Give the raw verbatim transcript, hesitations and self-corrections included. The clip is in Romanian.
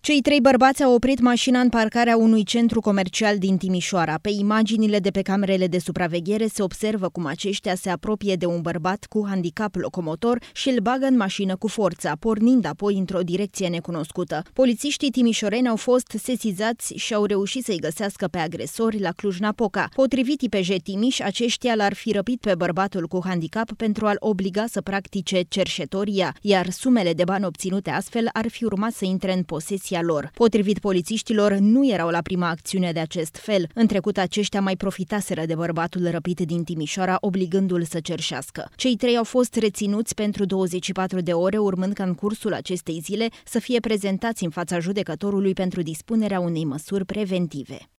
Cei trei bărbați au oprit mașina în parcarea unui centru comercial din Timișoara. Pe imaginile de pe camerele de supraveghere se observă cum aceștia se apropie de un bărbat cu handicap locomotor și îl bagă în mașină cu forța, pornind apoi într-o direcție necunoscută. Polițiștii timișoreni au fost sesizați și au reușit să-i găsească pe agresori la Cluj-Napoca. Potrivit I P J Timiș, aceștia l-ar fi răpit pe bărbatul cu handicap pentru a-l obliga să practice cerșetoria, iar sumele de bani obținute astfel ar fi urmat să intre în posesia lor. Potrivit polițiștilor, nu erau la prima acțiune de acest fel. În trecut, aceștia mai profitaseră de bărbatul răpit din Timișoara, obligându-l să cerșească. Cei trei au fost reținuți pentru douăzeci și patru de ore, urmând ca în cursul acestei zile să fie prezentați în fața judecătorului pentru dispunerea unei măsuri preventive.